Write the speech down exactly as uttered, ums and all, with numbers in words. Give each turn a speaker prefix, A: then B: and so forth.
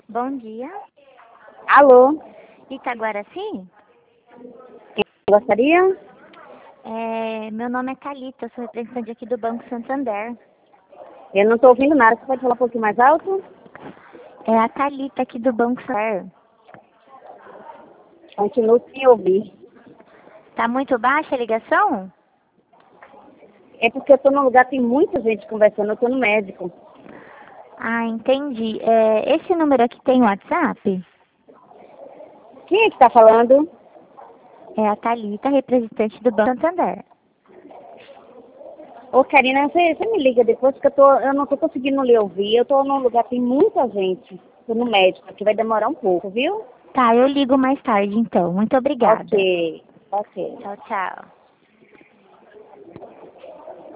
A: Bom dia.
B: Alô,
A: Itaguaraci?
B: quem gostaria?
A: É, meu nome é Thalita, eu sou representante aqui do Banco Santander.
B: Eu não estou ouvindo nada, você pode falar um pouquinho mais alto?
A: É a Thalita aqui do Banco Santander.
B: Continuo sem ouvir.
A: Tá muito baixa a ligação?
B: É porque eu estou num lugar que tem muita gente conversando, eu estou no médico.
A: Ah, entendi. É, esse número aqui tem WhatsApp?
B: Quem é que está falando?
A: É a Thalita, representante do Banco Santander.
B: Ô, Karina, você, você me liga depois, porque eu, tô, eu não estou conseguindo lhe ouvir. Eu estou num lugar que tem muita gente. Estou no médico, que vai demorar um pouco, viu?
A: Tá, eu ligo mais tarde então. Muito obrigada.
B: Ok, ok.
A: Tchau, tchau.